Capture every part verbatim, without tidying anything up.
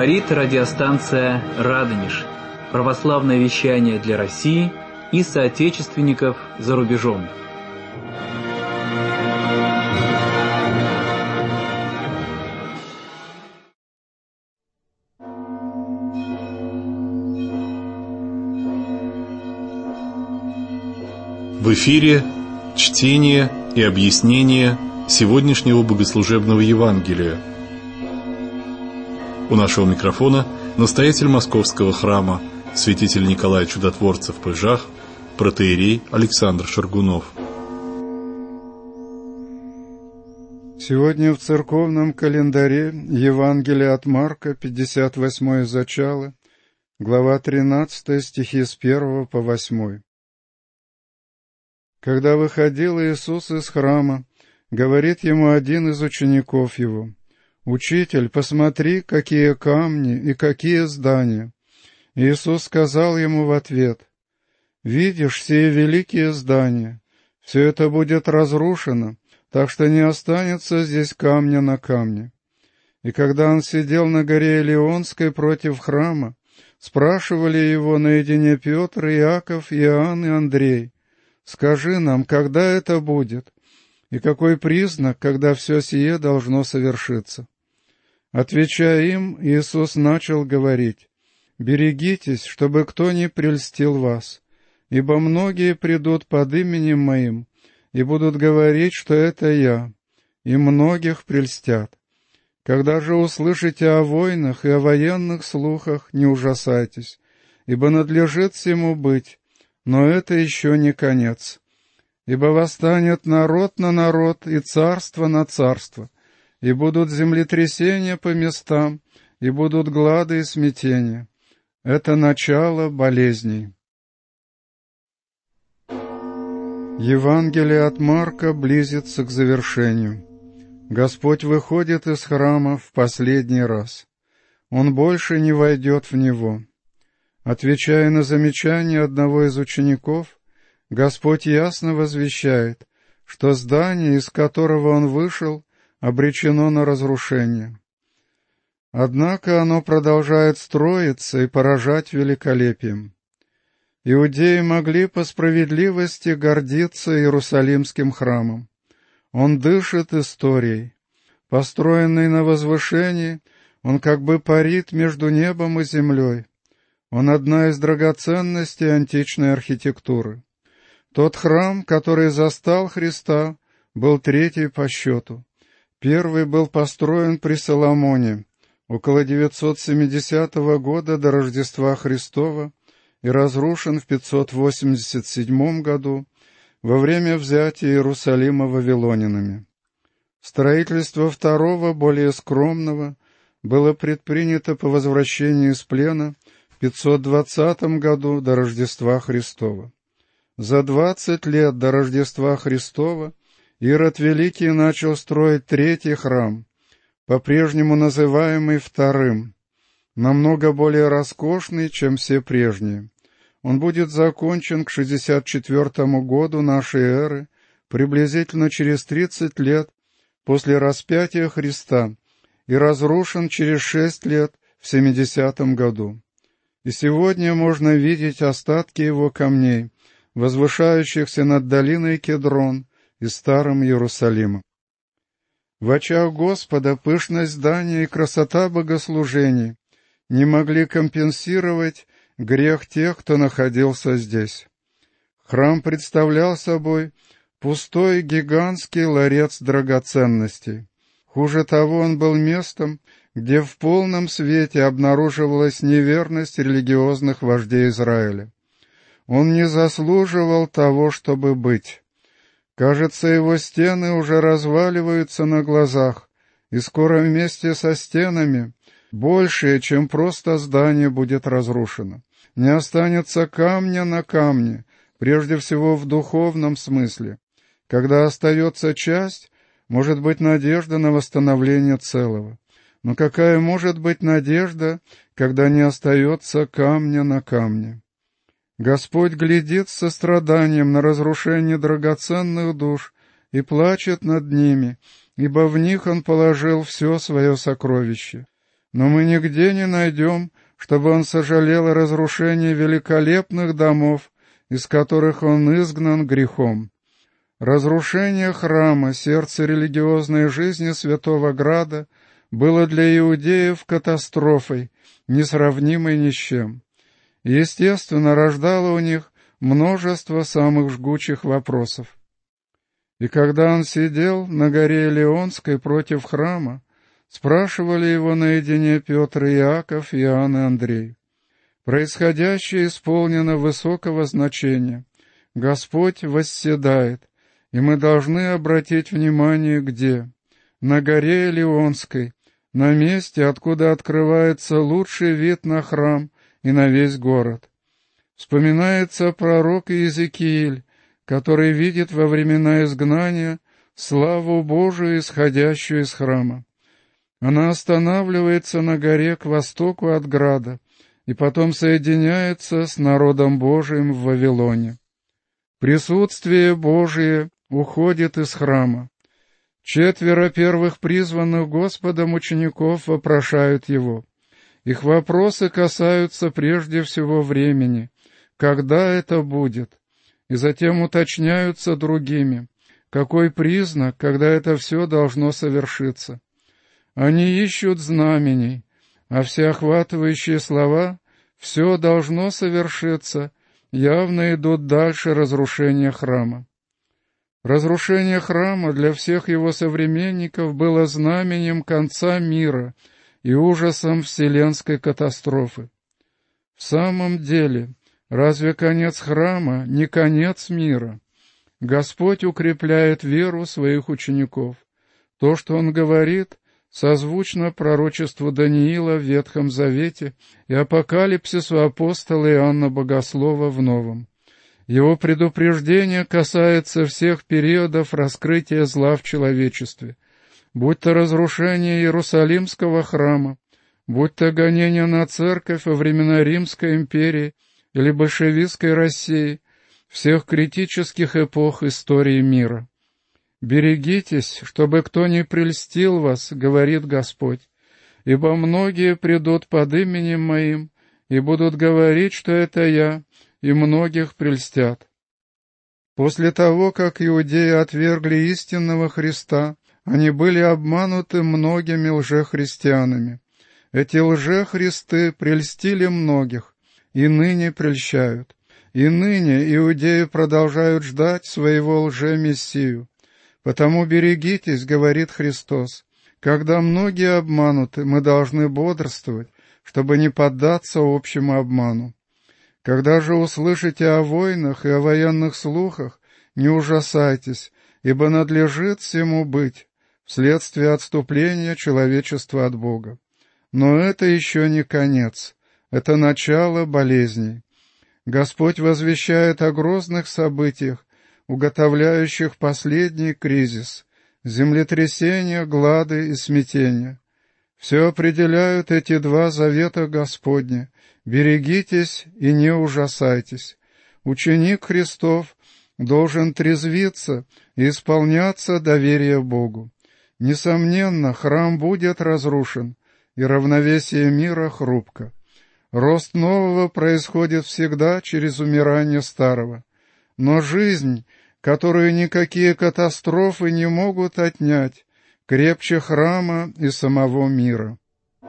Говорит радиостанция «Радонеж». Православное вещание для России и соотечественников за рубежом. В эфире чтение и объяснение сегодняшнего богослужебного Евангелия. У нашего микрофона настоятель Московского храма, святитель Николай Чудотворцев в Пыжах, протоиерей Александр Шаргунов. Сегодня в церковном календаре Евангелие от Марка, пятьдесят восьмое зачало, глава тринадцатая, стихи с первого по восьмой. Когда выходил Иисус из храма, говорит ему один из учеников его: «Учитель, посмотри, какие камни и какие здания». Иисус сказал ему в ответ: «Видишь сие великие здания? Все это будет разрушено, так что не останется здесь камня на камне». И когда он сидел на горе Илионской против храма, спрашивали его наедине Петр, Иаков, Иоанн и Андрей: «Скажи нам, когда это будет, и какой признак, когда все сие должно совершиться?» Отвечая им, Иисус начал говорить: «Берегитесь, чтобы кто не прельстил вас, ибо многие придут под именем Моим и будут говорить, что это Я, и многих прельстят. Когда же услышите о войнах и о военных слухах, не ужасайтесь, ибо надлежит всему быть, но это еще не конец. Ибо восстанет народ на народ и царство на царство, и будут землетрясения по местам, и будут глады и смятения. Это начало болезней». Евангелие от Марка близится к завершению. Господь выходит из храма в последний раз. Он больше не войдет в него. Отвечая на замечание одного из учеников, Господь ясно возвещает, что здание, из которого Он вышел, обречено на разрушение. Однако оно продолжает строиться и поражать великолепием. Иудеи могли по справедливости гордиться Иерусалимским храмом. Он дышит историей. Построенный на возвышении, он как бы парит между небом и землей. Он одна из драгоценностей античной архитектуры. Тот храм, который застал Христа, был третий по счету. Первый был построен при Соломоне около девятьсот семидесятого года до Рождества Христова и разрушен в пятьсот восемьдесят седьмом году во время взятия Иерусалима вавилонянами. Строительство второго, более скромного, было предпринято по возвращении из плена в пятьсот двадцатом году до Рождества Христова. За двадцать лет до Рождества Христова Ирод Великий начал строить третий храм, по-прежнему называемый Вторым, намного более роскошный, чем все прежние. Он будет закончен к шестьдесят четвёртому году нашей эры, приблизительно через тридцать лет после распятия Христа, и разрушен через шесть лет в семидесятом году. И сегодня можно видеть остатки его камней, возвышающихся над долиной Кедрон и Старым Иерусалимом. В очах Господа пышность здания и красота богослужений не могли компенсировать грех тех, кто находился здесь. Храм представлял собой пустой гигантский ларец драгоценностей. Хуже того, он был местом, где в полном свете обнаруживалась неверность религиозных вождей Израиля. Он не заслуживал того, чтобы быть. Кажется, его стены уже разваливаются на глазах, и скоро вместе со стенами большее, чем просто здание, будет разрушено. Не останется камня на камне, прежде всего в духовном смысле. Когда остается часть, может быть надежда на восстановление целого. Но какая может быть надежда, когда не остается камня на камне? Господь глядит с состраданием на разрушение драгоценных душ и плачет над ними, ибо в них Он положил все свое сокровище. но мы нигде не найдем, чтобы он сожалел о разрушении великолепных домов, из которых он изгнан грехом. Разрушение храма, сердце религиозной жизни Святого Града, было для иудеев катастрофой, несравнимой ни с чем. Естественно, рождало у них множество самых жгучих вопросов. И когда он сидел на горе Илионской против храма, спрашивали его наедине Петр и Иаков, Иоанн и Андрей. Происходящее исполнено высокого значения. Господь восседает, и мы должны обратить внимание где? На горе Илионской, на месте, откуда открывается лучший вид на храм и на весь город. Вспоминается пророк Иезекииль, который видит во времена изгнания славу Божию, исходящую из храма. Она останавливается на горе к востоку от града и потом соединяется с народом Божиим в Вавилоне. Присутствие Божие уходит из храма. Четверо первых призванных Господом учеников вопрошают его. Их вопросы касаются прежде всего времени, когда это будет, и затем уточняются другими, какой признак, когда это все должно совершиться. Они ищут знамений, а всеохватывающие слова «все должно совершиться» явно идут дальше разрушения храма. Разрушение храма для всех его современников было знаменем конца мира и ужасом вселенской катастрофы. В самом деле, разве конец храма не конец мира? Господь укрепляет веру своих учеников. То, что Он говорит, созвучно пророчеству Даниила в Ветхом Завете и апокалипсису апостола Иоанна Богослова в Новом. Его предупреждение касается всех периодов раскрытия зла в человечестве, будь то разрушение Иерусалимского храма, будь то гонение на церковь во времена Римской империи или большевистской России, всех критических эпох истории мира. «Берегитесь, чтобы кто не прельстил вас, — говорит Господь, — ибо многие придут под именем Моим и будут говорить, что это Я, и многих прельстят». После того, как иудеи отвергли истинного Христа, они были обмануты многими лжехристианами. Эти лжехристы прельстили многих, и ныне прельщают. И ныне иудеи продолжают ждать своего лжемессию. «Потому берегитесь, — говорит Христос, — когда многие обмануты, мы должны бодрствовать, чтобы не поддаться общему обману. Когда же услышите о войнах и о военных слухах, не ужасайтесь, ибо надлежит всему быть вследствие отступления человечества от Бога. Но это еще не конец, это начало болезней. Господь возвещает о грозных событиях, уготовляющих последний кризис, землетрясения, глады и смятения. Все определяют эти два завета Господня: берегитесь и не ужасайтесь. Ученик Христов должен трезвиться и исполняться доверия Богу. Несомненно, храм будет разрушен, и равновесие мира хрупко. Рост нового происходит всегда через умирание старого. Но жизнь, которую никакие катастрофы не могут отнять, крепче храма и самого мира.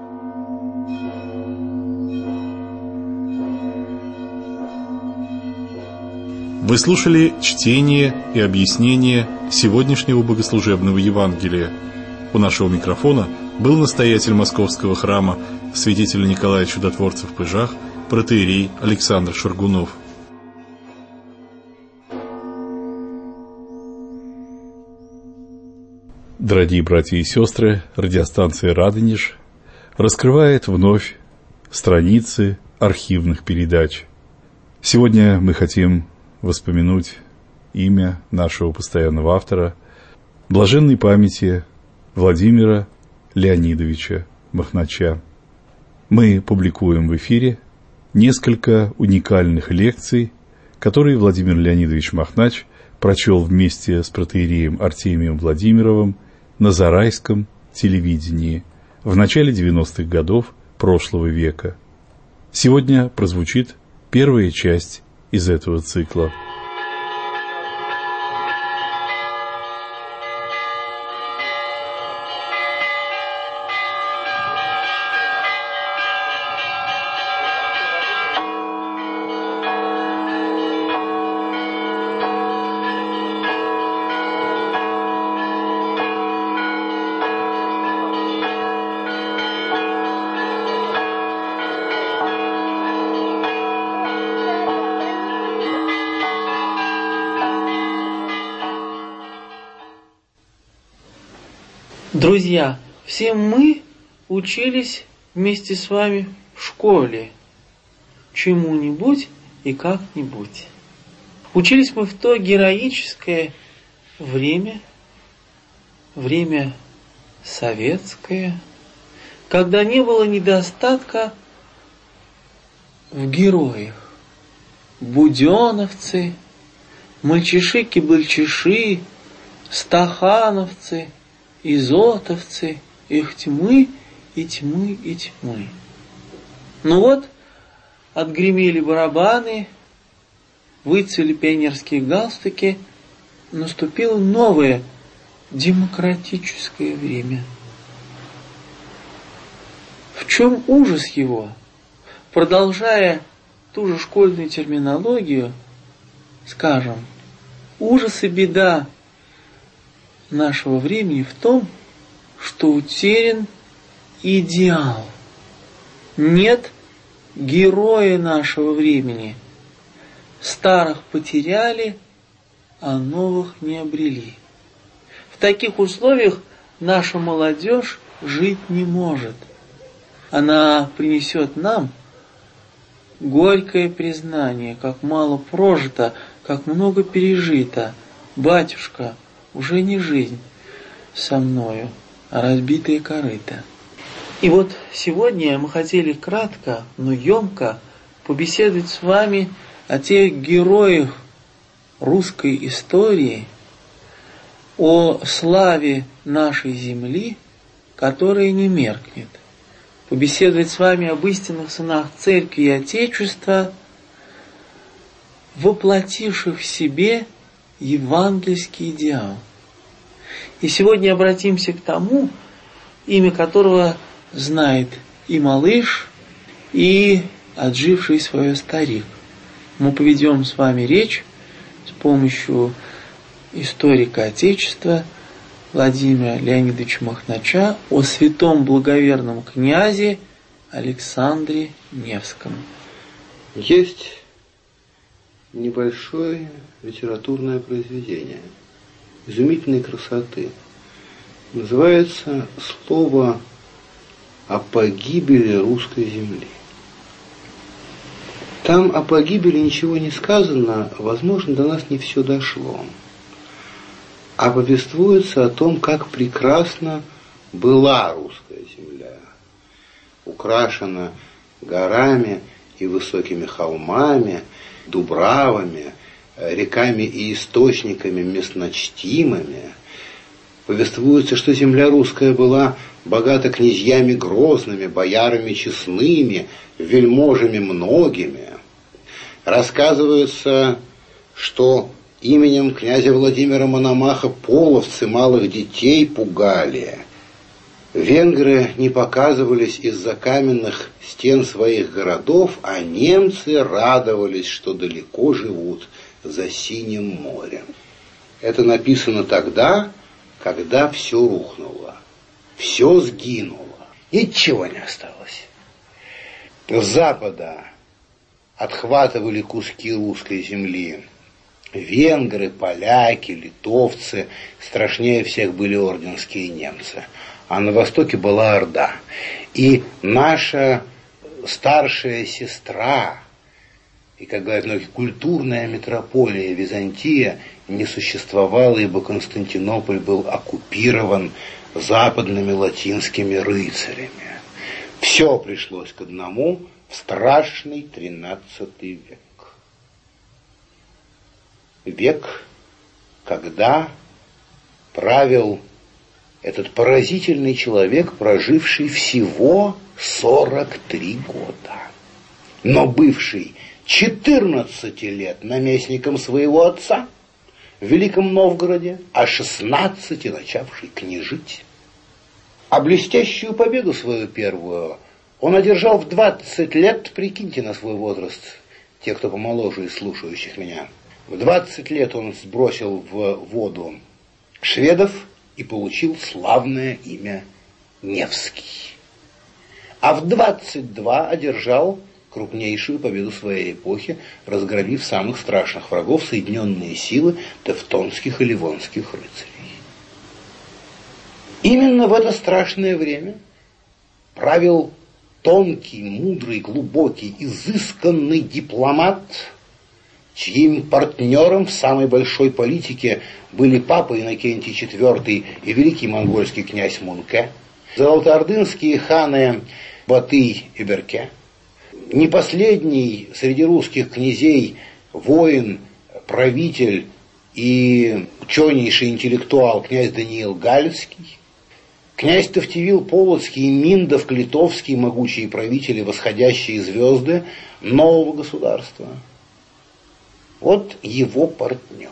Вы слушали чтение и объяснение сегодняшнего богослужебного Евангелия. У нашего микрофона был настоятель Московского храма святитель Николай Чудотворцев в Пыжах, протоиерей Александр Шаргунов. Дорогие братья и сестры, радиостанция «Радонеж» раскрывает вновь страницы архивных передач. Сегодня мы хотим воспомянуть имя нашего постоянного автора, блаженной памяти Владимира Леонидовича Махнача. Мы публикуем в эфире несколько уникальных лекций, которые Владимир Леонидович Махнач прочел вместе с протоиереем Артемием Владимировым на Зарайском телевидении в начале девяностых годов прошлого века. Сегодня прозвучит первая часть из этого цикла. Друзья, все мы учились вместе с вами в школе чему-нибудь и как-нибудь. Учились мы в то героическое время, время советское, когда не было недостатка в героях. Буденовцы, мальчиши-кибальчиши, стахановцы, изотовцы, их тьмы и тьмы и тьмы. Ну вот, отгремели барабаны, выцвели пионерские галстуки, наступило новое демократическое время. В чем ужас его? Продолжая ту же школьную терминологию, скажем, ужас и беда нашего времени в том, что утерян идеал. Нет героя нашего времени. Старых потеряли, а новых не обрели. В таких условиях наша молодежь жить не может. Она принесет нам горькое признание, как мало прожито, как много пережито. Батюшка, уже не жизнь со мною, а разбитые корыта. И вот сегодня мы хотели кратко, но емко побеседовать с вами о тех героях русской истории, о славе нашей земли, которая не меркнет. Побеседовать с вами об истинных сынах Церкви и Отечества, воплотивших в себе евангельский идеал. И сегодня обратимся к тому, имя которого знает и малыш, и отживший свое старик. Мы поведем с вами речь с помощью историка Отечества Владимира Леонидовича Махнача о святом благоверном князе Александре Невском. Есть небольшое литературное произведение изумительной красоты. Называется «Слово о погибели русской земли». Там о погибели ничего не сказано, возможно, до нас не все дошло. А повествуется о том, как прекрасна была русская земля, украшена горами и высокими холмами, дубравами, реками и источниками местночтимыми. Повествуется, что земля русская была богата князьями грозными, боярами честными, вельможами многими. Рассказывается, что именем князя Владимира Мономаха половцы малых детей пугали. Венгры не показывались из-за каменных стен своих городов, а немцы радовались, что далеко живут за Синим морем. Это написано тогда, когда все рухнуло, все сгинуло, ничего не осталось. С запада отхватывали куски русской земли венгры, поляки, литовцы, страшнее всех были орденские немцы. А на востоке была Орда. И наша старшая сестра, и, как говорят многие, культурная метрополия Византия не существовала, ибо Константинополь был оккупирован западными латинскими рыцарями. Все пришлось к одному в страшный тринадцатый век. Век, когда правил Этот поразительный человек, проживший всего сорок три года, но бывший четырнадцать лет наместником своего отца в Великом Новгороде, а шестнадцать начавший княжить. А блестящую победу свою первую он одержал в двадцать лет, прикиньте на свой возраст, те, кто помоложе из слушающих меня. В двадцать лет он сбросил в воду шведов и получил славное имя Невский. А в двадцать два одержал крупнейшую победу своей эпохи, разгромив самых страшных врагов соединенные силы тевтонских и ливонских рыцарей. Именно в это страшное время правил тонкий, мудрый, глубокий, изысканный дипломат, чьим партнером в самой большой политике были папа Иннокентий четвёртый и великий монгольский князь Мунке, золотоордынские ханы Батый и Берке, не последний среди русских князей воин, правитель и ученейший интеллектуал князь Даниил Галицкий, князь Тавтевил Полоцкий и Миндов Литовский, могучие правители, восходящие звезды нового государства. Вот его партнеры.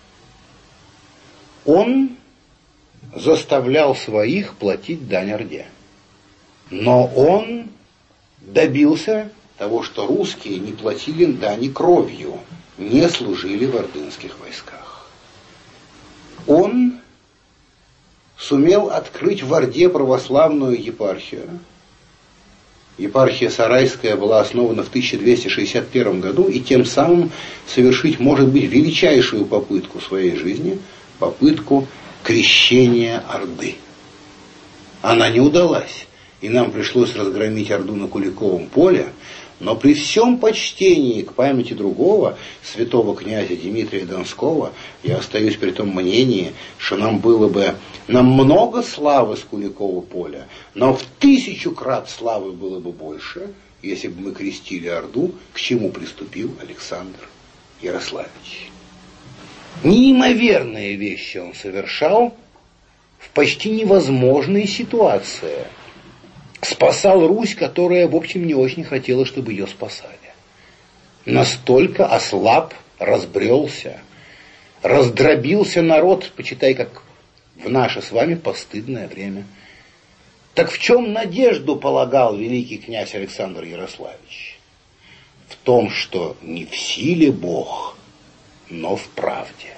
Он заставлял своих платить дань Орде. Но он добился того, что русские не платили дани кровью, не служили в ордынских войсках. Он сумел открыть в Орде православную епархию. Епархия Сарайская была основана в тысяча двести шестьдесят первом году, и тем самым совершить, может быть, величайшую попытку в своей жизни, попытку крещения Орды. Она не удалась, и нам пришлось разгромить Орду на Куликовом поле, но при всем почтении к памяти другого, святого князя Дмитрия Донского, я остаюсь при том мнении, что нам было бы намного славы с Куликова поля, но в тысячу крат славы было бы больше, если бы мы крестили Орду, к чему приступил Александр Ярославич. Неимоверные вещи он совершал в почти невозможной ситуации. Спасал Русь, которая, в общем, не очень хотела, чтобы ее спасали. Настолько ослаб, разбрелся, раздробился народ, почитай, как в наше с вами постыдное время. Так в чем надежду полагал великий князь Александр Ярославич? В том, что не в силе Бог, но в правде.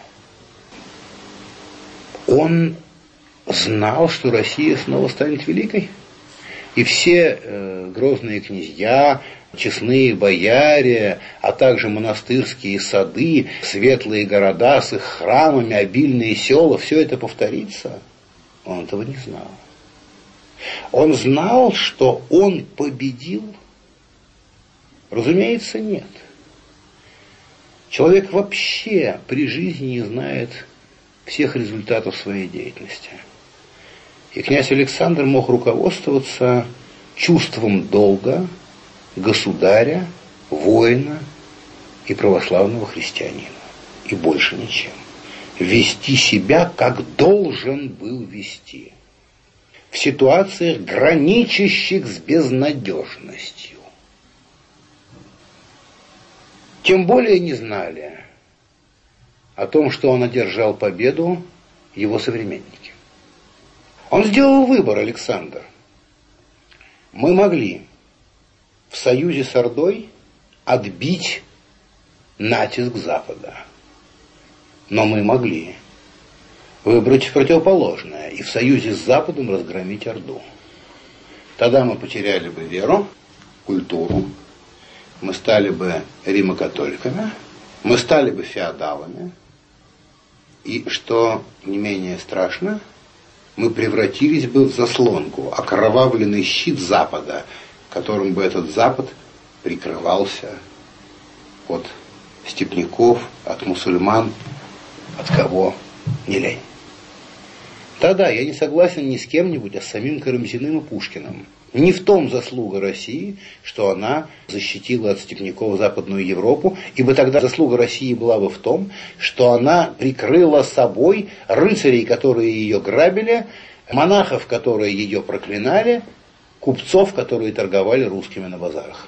Он знал, что Россия снова станет великой. И все э, грозные князья, честные бояре, а также монастырские сады, светлые города с их храмами, обильные села, все это повторится. Он этого не знал. Он знал, что он победил? Разумеется, нет. Человек вообще при жизни не знает всех результатов своей деятельности. И князь Александр мог руководствоваться чувством долга государя, воина и православного христианина. И больше ничем. Вести себя, как должен был вести. В ситуациях, граничащих с безнадежностью. Тем более не знали о том, что он одержал победу, его современники. Он сделал выбор, Александр. Мы могли в союзе с Ордой отбить натиск Запада. Но мы могли выбрать противоположное и в союзе с Западом разгромить Орду. Тогда мы потеряли бы веру, культуру, мы стали бы римокатоликами, мы стали бы феодалами, и, что не менее страшно, мы превратились бы в заслонку, окровавленный щит Запада, которым бы этот Запад прикрывался от степняков, от мусульман, от кого не лень. Да-да, я не согласен ни с кем-нибудь, а с самим Карамзиным и Пушкиным. Не в том заслуга России, что она защитила от степняков Западную Европу, ибо тогда заслуга России была бы в том, что она прикрыла собой рыцарей, которые ее грабили, монахов, которые ее проклинали, купцов, которые торговали русскими на базарах.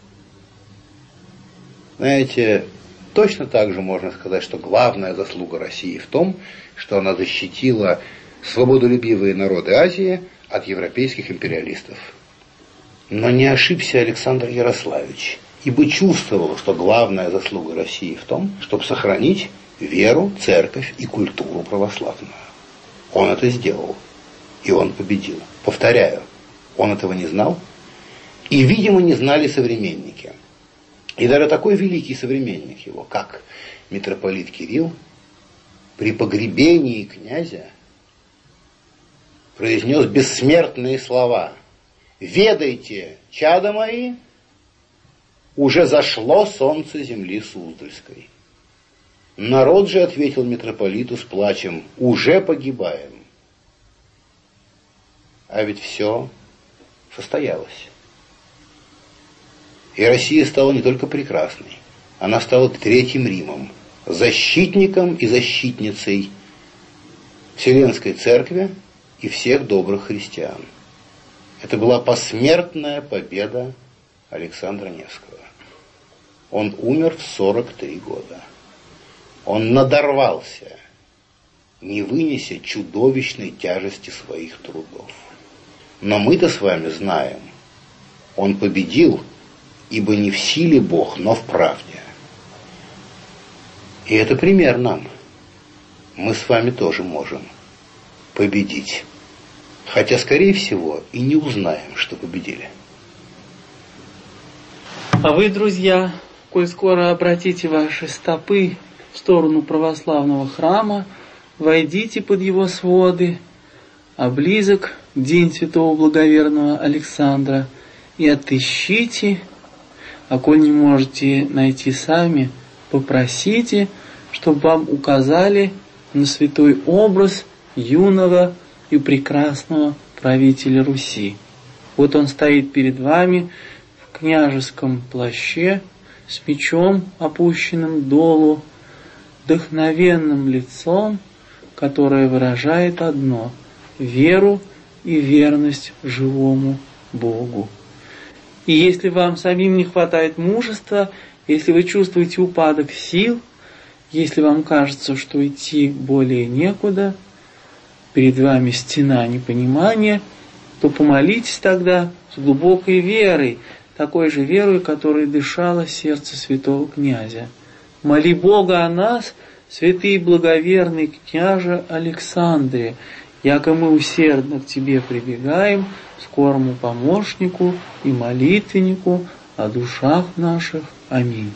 Знаете, точно так же можно сказать, что главная заслуга России в том, что она защитила свободолюбивые народы Азии от европейских империалистов. Но не ошибся Александр Ярославич, ибо чувствовал, что главная заслуга России в том, чтобы сохранить веру, церковь и культуру православную. Он это сделал, и он победил. Повторяю, он этого не знал, и, видимо, не знали современники. И даже такой великий современник его, как митрополит Кирилл, при погребении князя произнес бессмертные слова: «Ведайте, чада мои, уже зашло солнце земли Суздальской». Народ же ответил митрополиту с плачем: «Уже погибаем». А ведь все состоялось. И Россия стала не только прекрасной, она стала Третьим Римом, защитником и защитницей Вселенской Церкви и всех добрых христиан. Это была посмертная победа Александра Невского. Он умер в сорок три года. Он надорвался, не вынеся чудовищной тяжести своих трудов. Но мы-то с вами знаем, он победил, ибо не в силе Бог, но в правде. И это пример нам. Мы с вами тоже можем победить. Хотя, скорее всего, и не узнаем, что победили. А вы, друзья, коль скоро обратите ваши стопы в сторону православного храма, войдите под его своды, а близок день святого благоверного Александра, и отыщите, а коль не можете найти сами, попросите, чтобы вам указали на святой образ юного и прекрасного правителя Руси. Вот он стоит перед вами в княжеском плаще, с мечом, опущенным долу, вдохновенным лицом, которое выражает одно — веру и верность живому Богу. И если вам самим не хватает мужества, если вы чувствуете упадок сил, если вам кажется, что идти более некуда, перед вами стена непонимания, то помолитесь тогда с глубокой верой, такой же верой, которой дышало сердце святого князя. Моли Бога о нас, святый и благоверный княже Александре, яко мы усердно к Тебе прибегаем, скорому помощнику и молитвеннику о душах наших. Аминь.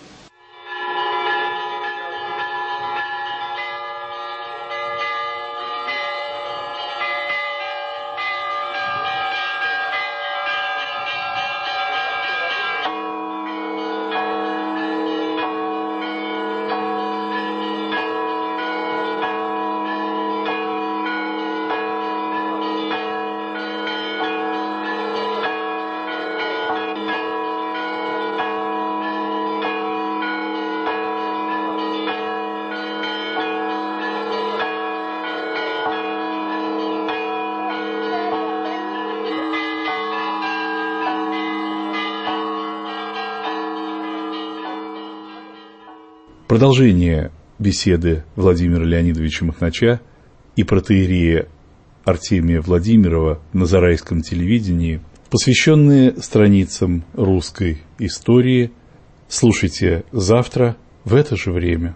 Продолжение беседы Владимира Леонидовича Махнача и протоиерея Артемия Владимирова на Зарайском телевидении, посвященные страницам русской истории, слушайте завтра в это же время.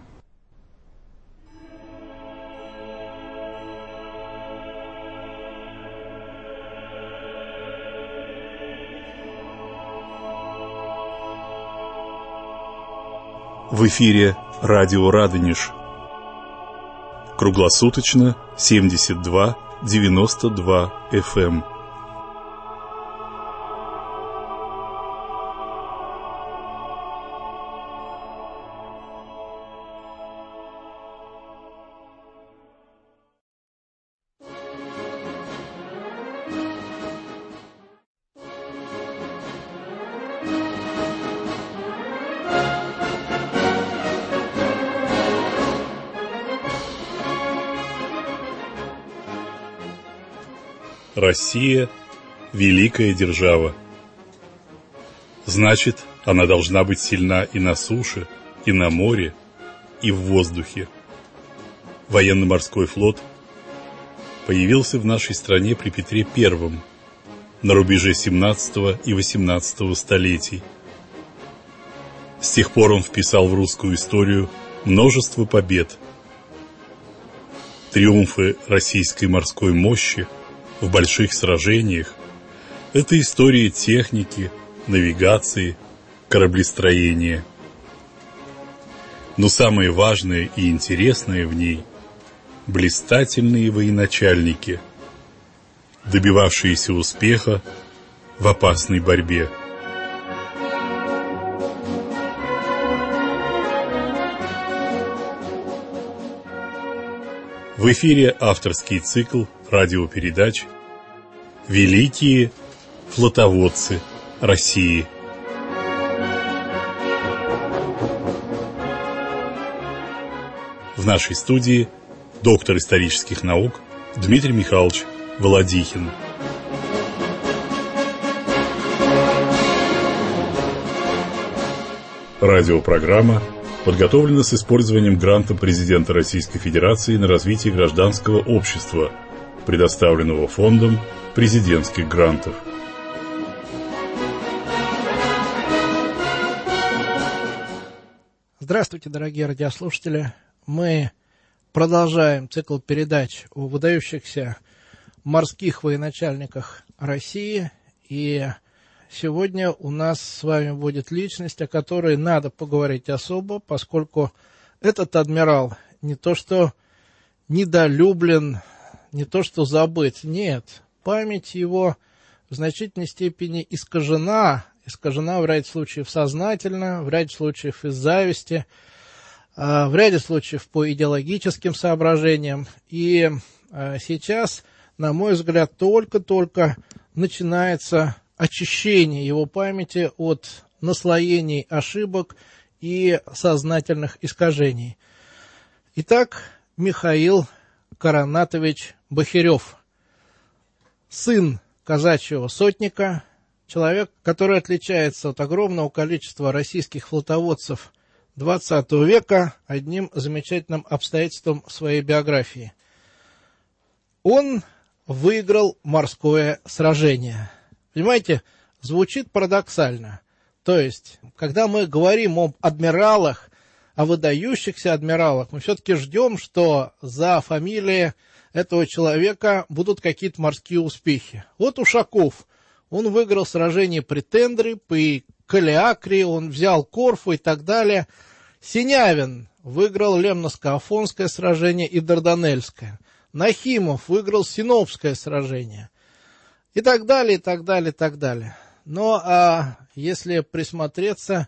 В эфире радио Радонеж. Круглосуточно семьдесят два девяносто два эф эм. Россия – великая держава. Значит, она должна быть сильна и на суше, и на море, и в воздухе. Военно-морской флот появился в нашей стране при Петре Первом на рубеже семнадцатого и восемнадцатого столетий. С тех пор он вписал в русскую историю множество побед. Триумфы российской морской мощи в больших сражениях – это история техники, навигации, кораблестроения. Но самое важное и интересное в ней – блистательные военачальники, добивавшиеся успеха в опасной борьбе. В эфире авторский цикл радиопередач «Великие флотоводцы России». В нашей студии доктор исторических наук Дмитрий Михайлович Володихин. Радиопрограмма подготовлена с использованием гранта президента Российской Федерации на развитие гражданского общества, предоставленного Фондом президентских грантов. Здравствуйте, дорогие радиослушатели. Мы продолжаем цикл передач о выдающихся морских военачальниках России. И сегодня у нас с вами будет личность, о которой надо поговорить особо, поскольку этот адмирал не то что недолюблен, не то что забыт, нет. Память его в значительной степени искажена, искажена в ряде случаев сознательно, в ряде случаев из зависти, в ряде случаев по идеологическим соображениям. И сейчас, на мой взгляд, только-только начинается очищение его памяти от наслоений ошибок и сознательных искажений. Итак, Михаил Коронатович Бахирев, сын казачьего сотника, человек, который отличается от огромного количества российских флотоводцев двадцатого века одним замечательным обстоятельством своей биографии. Он выиграл морское сражение. Понимаете, звучит парадоксально. То есть, когда мы говорим об адмиралах, о выдающихся адмиралах, мы все-таки ждем, что за фамилией этого человека будут какие-то морские успехи. Вот Ушаков, он выиграл сражение при Тендре, при Калиакре, он взял Корфу и так далее. Синявин выиграл Лемно-Скаафонское сражение и Дарданельское. Нахимов выиграл Синопское сражение. И так далее, и так далее, и так далее. Но а если присмотреться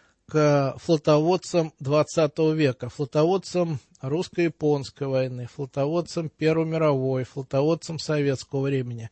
к флотоводцам двадцатого века, флотоводцам русско-японской войны, флотоводцам Первой мировой, флотоводцам советского времени,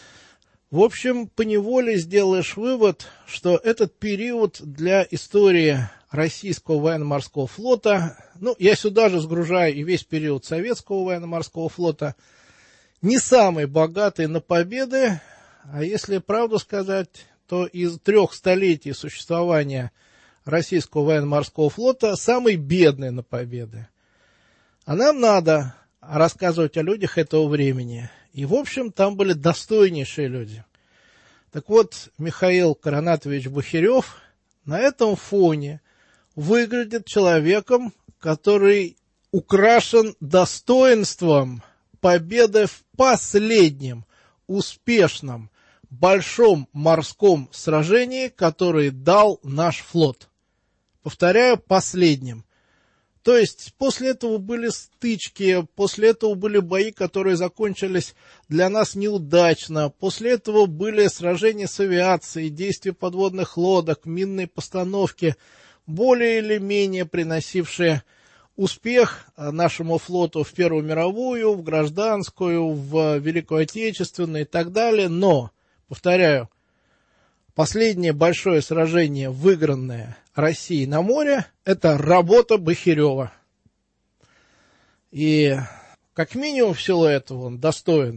в общем, поневоле сделаешь вывод, что этот период для истории российского военно-морского флота, ну, я сюда же сгружаю и весь период советского военно-морского флота, не самый богатый на победы, а если правду сказать, то из трех столетий существования российского военно-морского флота самый бедный на победы. А нам надо рассказывать о людях этого времени. И, в общем, там были достойнейшие люди. Так вот, Михаил Коронатович Бахирев на этом фоне выглядит человеком, который украшен достоинством победы в последнем успешном большом морском сражении, которое дал наш флот. Повторяю, последнем. То есть после этого были стычки, после этого были бои, которые закончились для нас неудачно, после этого были сражения с авиацией, действия подводных лодок, минные постановки, более или менее приносившие успех нашему флоту в Первую мировую, в гражданскую, в Великую Отечественную и так далее. Но, повторяю, последнее большое сражение, выигранное Россией на море, это работа Бахирева. И как минимум всего этого он достоин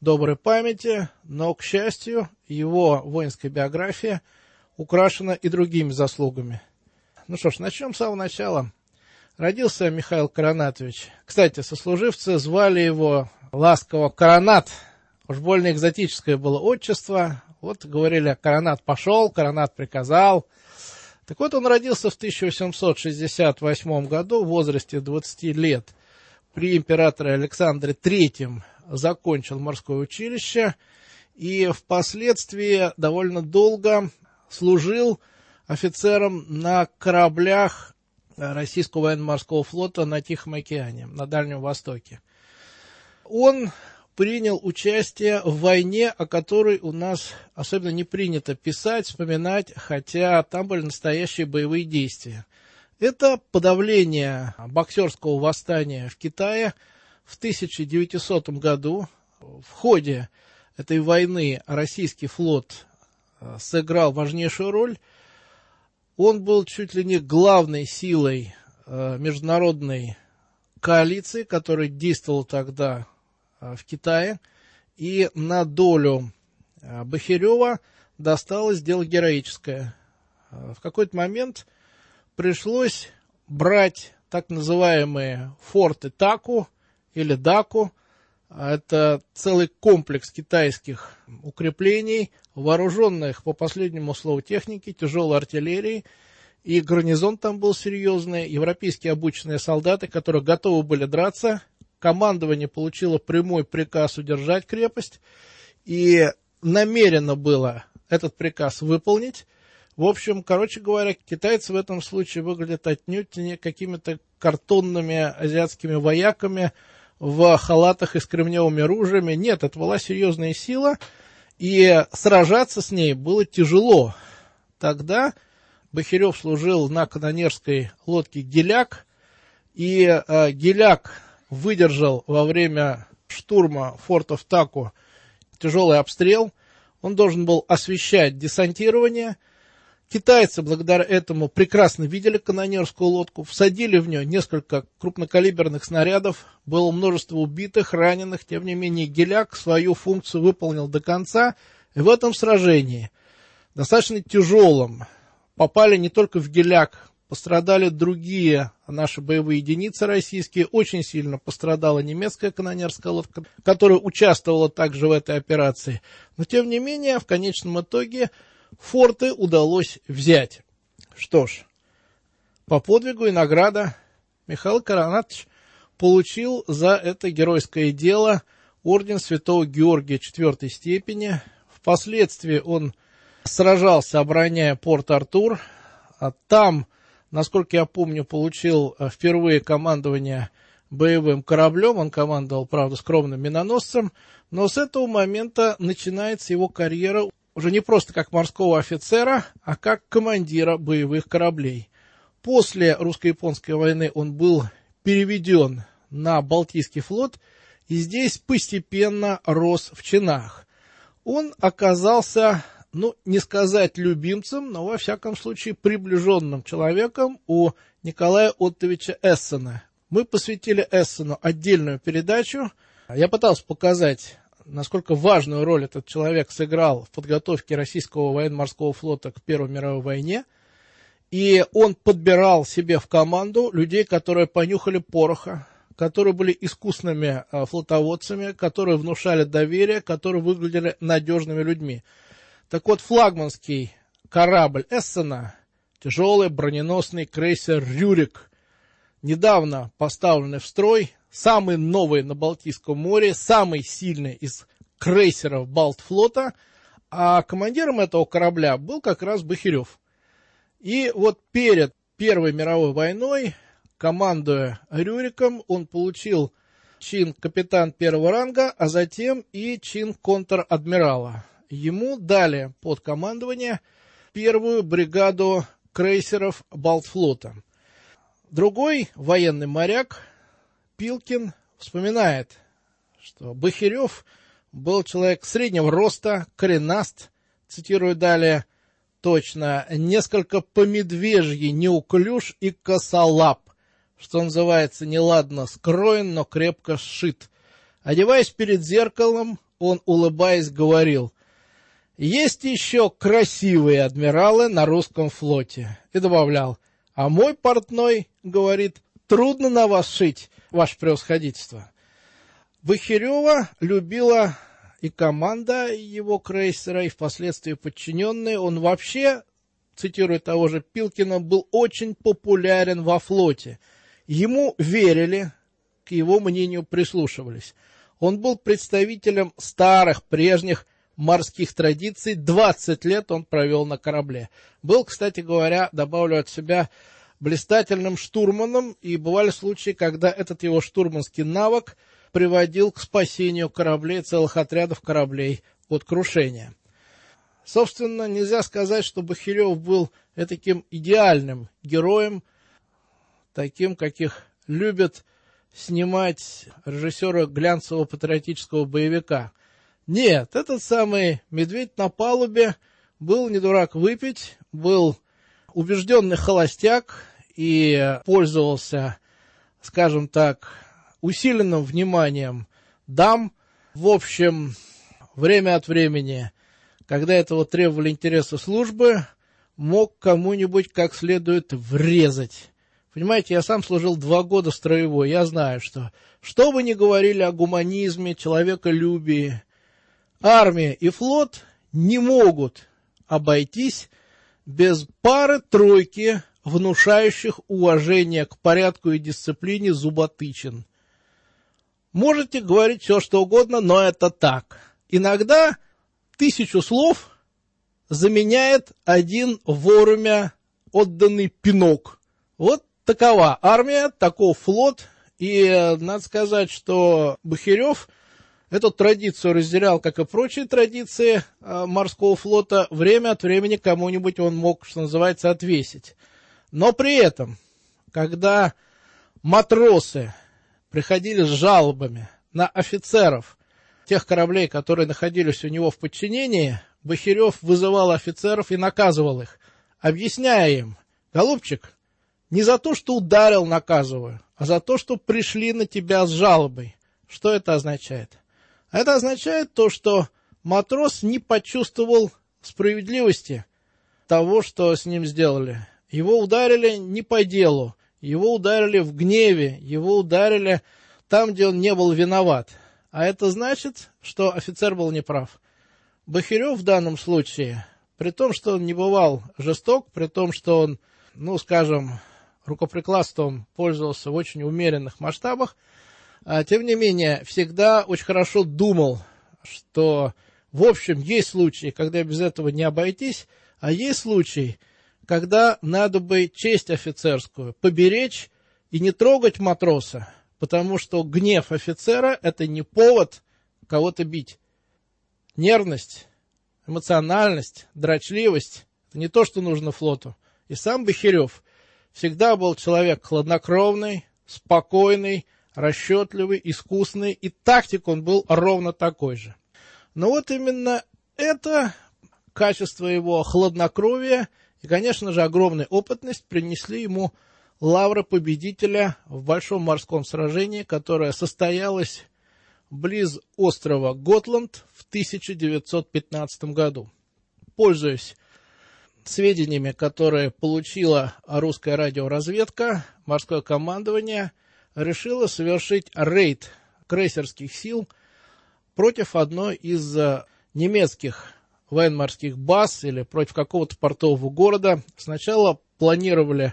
доброй памяти, но, к счастью, его воинская биография украшена и другими заслугами. Ну что ж, начнем с самого начала. Родился Михаил Коронатович. Кстати, сослуживцы звали его ласково Коронат. Уж больно экзотическое было отчество. Вот говорили, Коронат пошел, Коронат приказал. Так вот, он родился в тысяча восемьсот шестьдесят восьмом году в возрасте двадцати лет. При императоре Александре Третьем закончил морское училище и впоследствии довольно долго служил офицером на кораблях Российского военно-морского флота на Тихом океане, на Дальнем Востоке. Он принял участие в войне, о которой у нас особенно не принято писать, вспоминать, хотя там были настоящие боевые действия. Это подавление боксерского восстания в Китае в тысяча девятисотом году. В ходе этой войны российский флот сыграл важнейшую роль. Он был чуть ли не главной силой международной коалиции, которая действовала тогда в Китае. И на долю Бахирева досталось дело героическое. В какой-то момент пришлось брать так называемые форты Таку или Даку. Это целый комплекс китайских укреплений, вооруженных по последнему слову техники, тяжелой артиллерии. И гарнизон там был серьезный, европейские обученные солдаты, которые готовы были драться. Командование получило прямой приказ удержать крепость. И намерено было этот приказ выполнить. В общем, короче говоря, китайцы в этом случае выглядят отнюдь не какими-то картонными азиатскими вояками в халатах и с кремневыми ружьями. Нет, это была серьезная сила, и сражаться с ней было тяжело. Тогда Бахирев служил на канонерской лодке «Геляк», и э, «Геляк» выдержал во время штурма фортов Таку тяжелый обстрел. Он должен был освещать десантирование. Китайцы благодаря этому прекрасно видели канонерскую лодку, всадили в нее несколько крупнокалиберных снарядов, было множество убитых, раненых, тем не менее «Геляк» свою функцию выполнил до конца, и в этом сражении, достаточно тяжелом, попали не только в «Геляк», пострадали другие наши боевые единицы российские, очень сильно пострадала немецкая канонерская лодка, которая участвовала также в этой операции, но тем не менее в конечном итоге форты удалось взять. Что ж, по подвигу и награда Михаил Коронатович получил за это геройское дело орден Святого Георгия четвертой степени. Впоследствии он сражался, обороняя Порт-Артур. А там, насколько я помню, получил впервые командование боевым кораблем. Он командовал, правда, скромным миноносцем. Но с этого момента начинается его карьера уже не просто как морского офицера, а как командира боевых кораблей. После русско-японской войны он был переведен на Балтийский флот и здесь постепенно рос в чинах. Он оказался, ну, не сказать любимцем, но во всяком случае приближенным человеком у Николая Оттовича Эссена. Мы посвятили Эссену отдельную передачу. Я пытался показать, насколько важную роль этот человек сыграл в подготовке российского военно-морского флота к Первой мировой войне. И он подбирал себе в команду людей, которые понюхали пороха, которые были искусными флотоводцами, которые внушали доверие, которые выглядели надежными людьми. Так вот, флагманский корабль Эссена, тяжелый броненосный крейсер «Рюрик», недавно поставленный в строй, самый новый на Балтийском море, самый сильный из крейсеров Балтфлота, а командиром этого корабля был как раз Бахирев. И вот перед Первой мировой войной, командуя Рюриком, он получил чин капитан первого ранга, а затем и чин контр-адмирала. Ему дали под командование первую бригаду крейсеров Балтфлота. Другой военный моряк, Пилкин, вспоминает, что Бахирев был человек среднего роста, коренаст, цитирую далее, точно, несколько по-медвежьи неуклюж и косолап, что называется, неладно скроен, но крепко сшит. Одеваясь перед зеркалом, он, улыбаясь, говорил: «Есть еще красивые адмиралы на русском флоте». И добавлял: «А мой портной, — говорит, — трудно на вас шить, ваше превосходительство». Бахирева любила и команда его крейсера, и впоследствии подчиненные. Он вообще, цитируя того же Пилкина, был очень популярен во флоте. Ему верили, к его мнению прислушивались. Он был представителем старых, прежних морских традиций. двадцать лет он провел на корабле. Был, кстати говоря, добавлю от себя, блистательным штурманом, и бывали случаи, когда этот его штурманский навык приводил к спасению кораблей, целых отрядов кораблей от крушения. Собственно, нельзя сказать, что Бахирев был таким идеальным героем, таким, каких любят снимать режиссеры глянцевого патриотического боевика. Нет, этот самый «Медведь на палубе» был не дурак выпить, был убежденный холостяк и пользовался, скажем так, усиленным вниманием дам. В общем, время от времени, когда этого требовали интересы службы, мог кому-нибудь как следует врезать. Понимаете, я сам служил два года строевой, я знаю, что, что бы ни говорили о гуманизме, человеколюбии, армия и флот не могут обойтись без пары-тройки внушающих уважение к порядку и дисциплине зуботычин. Можете говорить все, что угодно, но это так. Иногда тысячу слов заменяет один вовремя отданный пинок. Вот такова армия, таков флот. И надо сказать, что Бахирев эту традицию разделял, как и прочие традиции морского флота. Время от времени кому-нибудь он мог, что называется, отвесить. Но при этом, когда матросы приходили с жалобами на офицеров тех кораблей, которые находились у него в подчинении, Бахирев вызывал офицеров и наказывал их, объясняя им: «Голубчик, не за то, что ударил, наказываю, а за то, что пришли на тебя с жалобой». Что это означает? Это означает то, что матрос не почувствовал справедливости того, что с ним сделали. Его ударили не по делу, его ударили в гневе, его ударили там, где он не был виноват. А это значит, что офицер был неправ. Бахирев в данном случае, при том, что он не бывал жесток, при том, что он, ну, скажем, рукоприкладством пользовался в очень умеренных масштабах, а, тем не менее, всегда очень хорошо думал, что, в общем, есть случаи, когда без этого не обойтись, а есть случаи, когда надо бы честь офицерскую поберечь и не трогать матроса, потому что гнев офицера – это не повод кого-то бить. Нервность, эмоциональность, дрочливость – это не то, что нужно флоту. И сам Бахирев всегда был человек хладнокровный, спокойный, расчетливый, искусный, и тактик он был ровно такой же. Но вот именно это качество его хладнокровия и, конечно же, огромная опытность принесли ему лавры победителя в большом морском сражении, которое состоялось близ острова Готланд в тысяча девятьсот пятнадцатом году. Пользуясь сведениями, которые получила русская радиоразведка, морское командование решило совершить рейд крейсерских сил против одной из немецких военно-морских баз или против какого-то портового города. Сначала планировали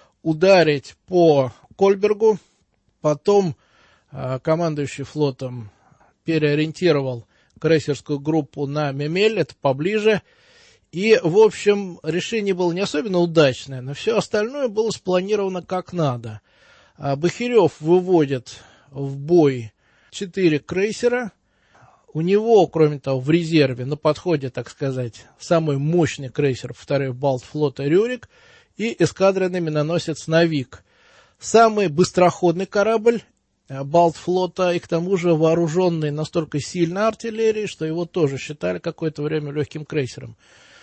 ударить по Кольбергу, потом э, командующий флотом переориентировал крейсерскую группу на Мемель, это поближе, и, в общем, решение было не особенно удачное, но все остальное было спланировано как надо. А Бахирев выводит в бой четыре крейсера. У него, кроме того, в резерве, на подходе, так сказать, самый мощный крейсер второй Балтфлота «Рюрик» и эскадренный миноносец «Навик». Самый быстроходный корабль Балтфлота и, к тому же, вооруженный настолько сильной артиллерией, что его тоже считали какое-то время легким крейсером.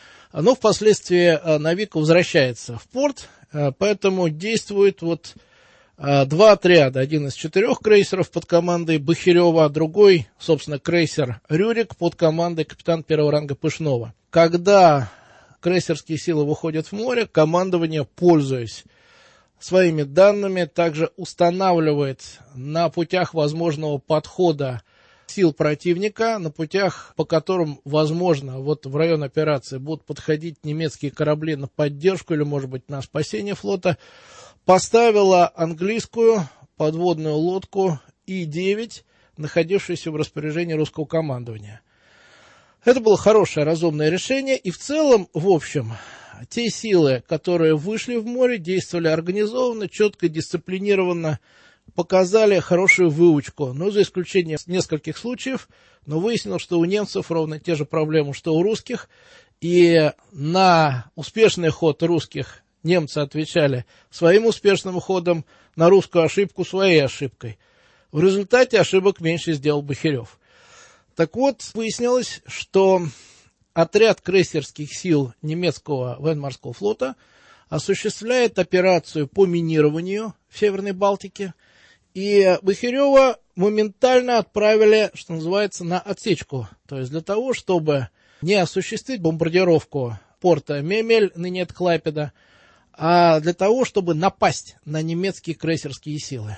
Но впоследствии «Навик» возвращается в порт, поэтому действует вот два отряда. Один из четырех крейсеров под командой Бахирева, а другой, собственно, крейсер «Рюрик» под командой капитана первого ранга Пышнова. Когда крейсерские силы выходят в море, командование, пользуясь своими данными, также устанавливает на путях возможного подхода сил противника, на путях, по которым, возможно, вот в район операции будут подходить немецкие корабли на поддержку или, может быть, на спасение флота, поставила английскую подводную лодку И девять, находившуюся в распоряжении русского командования. Это было хорошее, разумное решение, и в целом, в общем, те силы, которые вышли в море, действовали организованно, четко, дисциплинированно, показали хорошую выучку, но за исключением нескольких случаев, но выяснилось, что у немцев ровно те же проблемы, что у русских, и на успешный ход русских немцы отвечали своим успешным ходом, на русскую ошибку своей ошибкой. В результате ошибок меньше сделал Бахирев. Так вот, выяснилось, что отряд крейсерских сил немецкого военно-морского флота осуществляет операцию по минированию в Северной Балтике, и Бахирева моментально отправили, что называется, на отсечку. То есть для того, чтобы не осуществить бомбардировку порта Мемель, ныне это Клайпеда, а для того, чтобы напасть на немецкие крейсерские силы.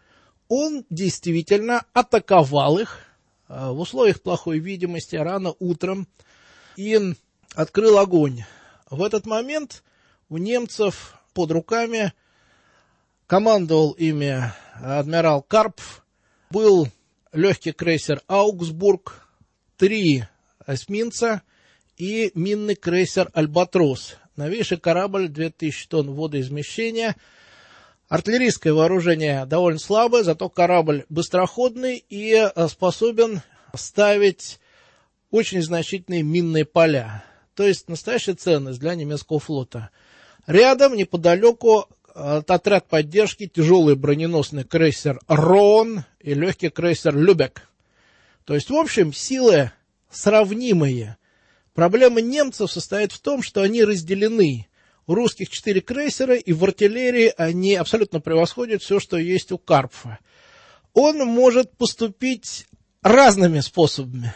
Он действительно атаковал их в условиях плохой видимости рано утром и открыл огонь. В этот момент у немцев под руками командовал ими адмирал Карпф, был легкий крейсер «Аугсбург», три эсминца и минный крейсер «Альбатрос». Новейший корабль, две тысячи тонн водоизмещения. Артиллерийское вооружение довольно слабое, зато корабль быстроходный и способен ставить очень значительные минные поля. То есть настоящая ценность для немецкого флота. Рядом, неподалеку, отряд поддержки, тяжелый броненосный крейсер «Роон» и легкий крейсер «Любек». То есть, в общем, силы сравнимые. Проблема немцев состоит в том, что они разделены. У русских четыре крейсера, и в артиллерии они абсолютно превосходят все, что есть у Карпфа. Он может поступить разными способами.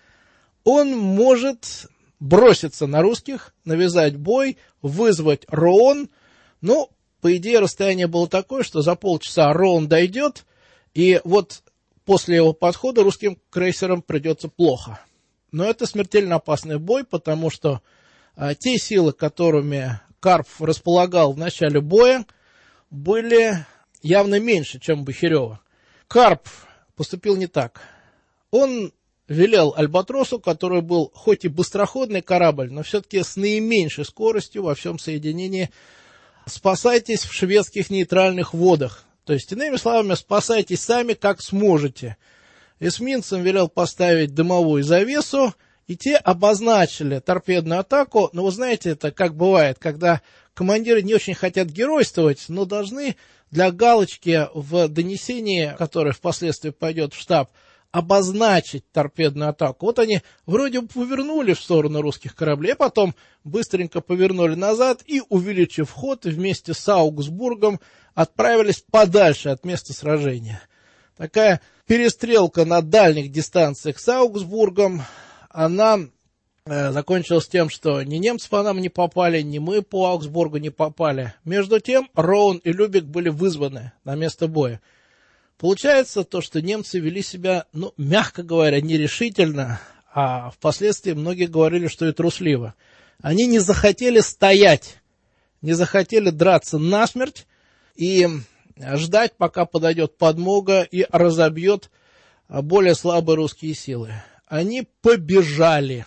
Он может броситься на русских, навязать бой, вызвать Роон. Ну, по идее, расстояние было такое, что за полчаса Роон дойдет, и вот после его подхода русским крейсерам придется плохо. Но это смертельно опасный бой, потому что а, те силы, которыми Карпф располагал в начале боя, были явно меньше, чем у Бахирева. Карпф поступил не так. Он велел Альбатросу, который был хоть и быстроходный корабль, но все-таки с наименьшей скоростью во всем соединении, спасайтесь в шведских нейтральных водах. То есть, иными словами, спасайтесь сами, как сможете. Эсминцам велел поставить дымовую завесу, и те обозначили торпедную атаку. Но вы знаете, это как бывает, когда командиры не очень хотят геройствовать, но должны для галочки в донесении, которое впоследствии пойдет в штаб, обозначить торпедную атаку. Вот они вроде бы повернули в сторону русских кораблей, а потом быстренько повернули назад и, увеличив ход, вместе с Аугсбургом отправились подальше от места сражения. Такая перестрелка на дальних дистанциях с Аугсбургом, она э, закончилась тем, что ни немцы по нам не попали, ни мы по Аугсбургу не попали. Между тем Роун и Любек были вызваны на место боя. Получается то, что немцы вели себя, ну, мягко говоря, нерешительно, а впоследствии многие говорили, что и трусливо. Они не захотели стоять, не захотели драться насмерть и ждать, пока подойдет подмога и разобьет более слабые русские силы. Они побежали,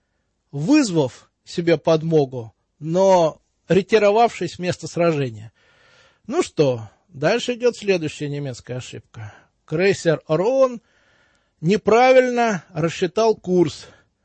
вызвав себе подмогу, но ретировавшись с места сражения. Ну что, дальше идет следующая немецкая ошибка. Крейсер «Роон» неправильно рассчитал курс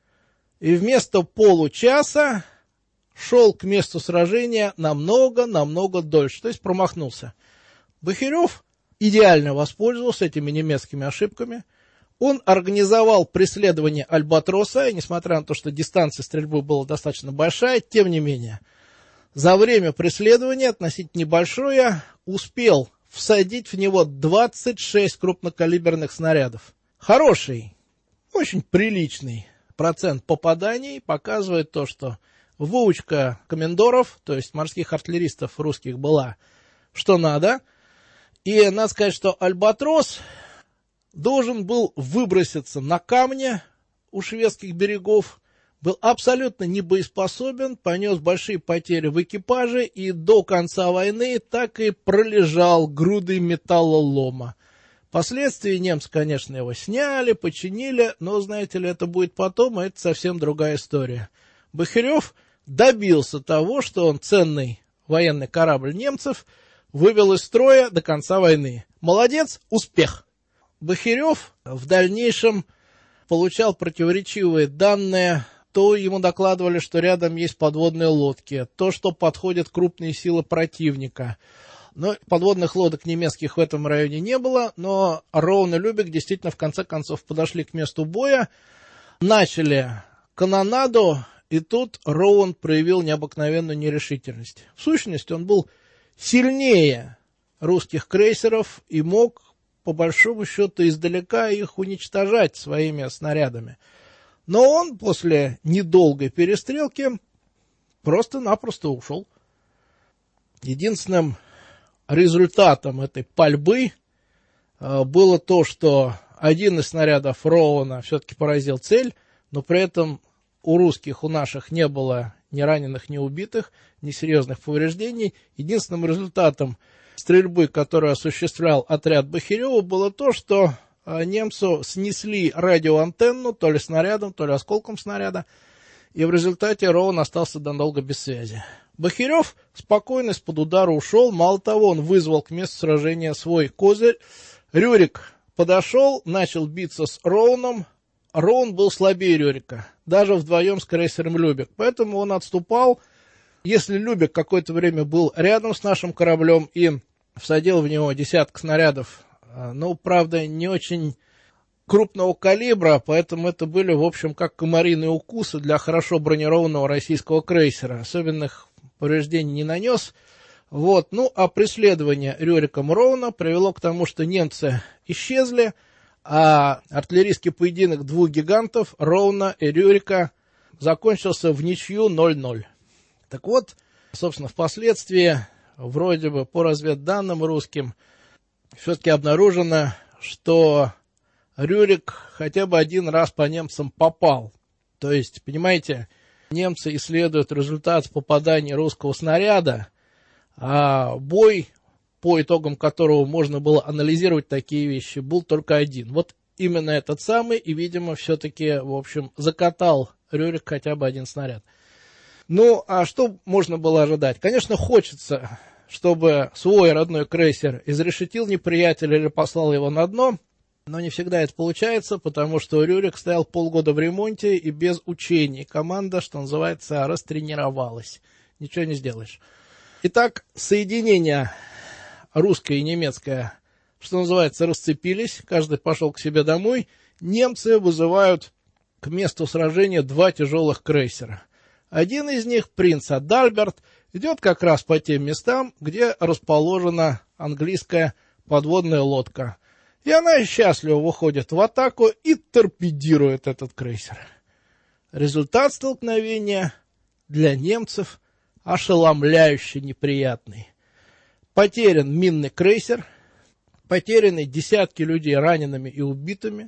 и вместо получаса шел к месту сражения намного-намного дольше, то есть промахнулся. Бахирев идеально воспользовался этими немецкими ошибками. Он организовал преследование Альбатроса, и несмотря на то, что дистанция стрельбы была достаточно большая, тем не менее, за время преследования, относительно небольшое, успел всадить в него двадцать шесть крупнокалиберных снарядов. Хороший, очень приличный процент попаданий показывает то, что выучка комендоров, то есть морских артиллеристов русских, была что надо. И надо сказать, что «Альбатрос» должен был выброситься на камне у шведских берегов, был абсолютно небоеспособен, понес большие потери в экипаже и до конца войны так и пролежал грудой металлолома. Впоследствии немцы, конечно, его сняли, починили, но, знаете ли, это будет потом, и это совсем другая история. Бахирев добился того, что он ценный военный корабль немцев вывел из строя до конца войны. Молодец, успех. Бахирев в дальнейшем получал противоречивые данные. То ему докладывали, что рядом есть подводные лодки, то, что подходят крупные силы противника. Но подводных лодок немецких в этом районе не было, но Роун и Любек действительно в конце концов подошли к месту боя, начали канонаду, и тут Роун проявил необыкновенную нерешительность. В сущности, он был сильнее русских крейсеров и мог, по большому счету, издалека их уничтожать своими снарядами. Но он после недолгой перестрелки просто-напросто ушел. Единственным результатом этой пальбы было то, что один из снарядов Роуна все-таки поразил цель, но при этом у русских, у наших не было ни раненых, ни убитых, ни серьезных повреждений. Единственным результатом стрельбы, которую осуществлял отряд Бахирева, было то, что немцу снесли радиоантенну, то ли снарядом, то ли осколком снаряда, и в результате Роун остался надолго без связи. Бахирев спокойно из-под удара ушел, мало того, он вызвал к месту сражения свой козырь. Рюрик подошел, начал биться с Роуном. Роун был слабее Рюрика, даже вдвоем с крейсером Любек, поэтому он отступал. Если Любек какое-то время был рядом с нашим кораблем и всадил в него десяток снарядов, ну, правда, не очень крупного калибра, поэтому это были, в общем, как комариные укусы для хорошо бронированного российского крейсера. Особенных повреждений не нанес. Вот. Ну, а преследование Рюриком Роуна привело к тому, что немцы исчезли, а артиллерийский поединок двух гигантов, Роуна и Рюрика, закончился в ничью ноль ноль. Так вот, собственно, впоследствии, вроде бы по разведданным русским, все-таки обнаружено, что Рюрик хотя бы один раз по немцам попал. То есть, понимаете, немцы исследуют результат попадания русского снаряда, а бой, по итогам которого можно было анализировать такие вещи, был только один. Вот именно этот самый, и, видимо, все-таки, в общем, закатал Рюрик хотя бы один снаряд. Ну, а что можно было ожидать? Конечно, хочется, чтобы свой родной крейсер изрешетил неприятеля или послал его на дно, но не всегда это получается, потому что Рюрик стоял полгода в ремонте и без учений. Команда, что называется, растренировалась. Ничего не сделаешь. Итак, соединения русское и немецкое, что называется, расцепились. Каждый пошел к себе домой. Немцы вызывают к месту сражения два тяжелых крейсера. Один из них, принц Адальберт, идет как раз по тем местам, где расположена английская подводная лодка. И она счастливо выходит в атаку и торпедирует этот крейсер. Результат столкновения для немцев ошеломляюще неприятный. Потерян минный крейсер, потеряны десятки людей ранеными и убитыми.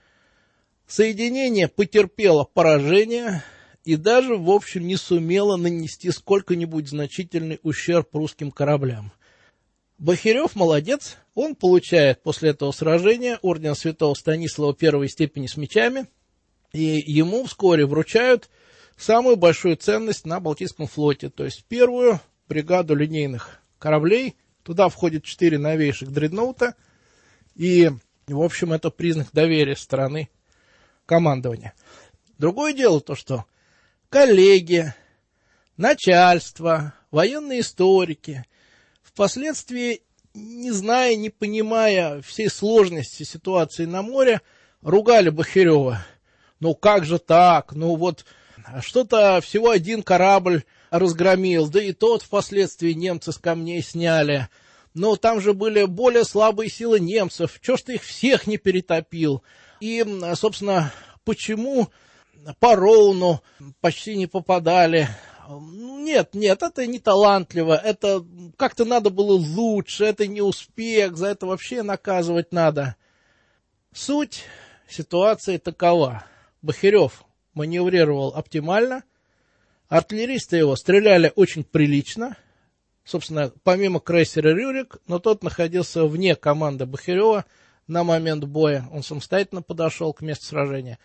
Соединение потерпело поражение и даже, в общем, не сумело нанести сколько-нибудь значительный ущерб русским кораблям. Бахирев молодец, он получает после этого сражения орден святого Станислава первой степени с мечами, и ему вскоре вручают самую большую ценность на Балтийском флоте, то есть первую бригаду линейных кораблей. Туда входит четыре новейших дредноута, и, в общем, это признак доверия со стороны командования. Другое дело то, что коллеги, начальство, военные историки впоследствии, не зная, не понимая всей сложности ситуации на море, ругали Бахирева. Ну как же так? Ну вот что-то всего один корабль разгромил, да и тот впоследствии немцы с камней сняли. но там же были более слабые силы немцев, чего ж ты их всех не перетопил? И, собственно, почему по Роуну почти не попадали? Нет, нет, это не талантливо, это как-то надо было лучше, это не успех, за это вообще наказывать надо. Суть ситуации такова. Бахирев маневрировал оптимально, артиллеристы его стреляли очень прилично, собственно, помимо крейсера «Рюрик», но тот находился вне команды Бахирева на момент боя, он самостоятельно подошел к месту сражения.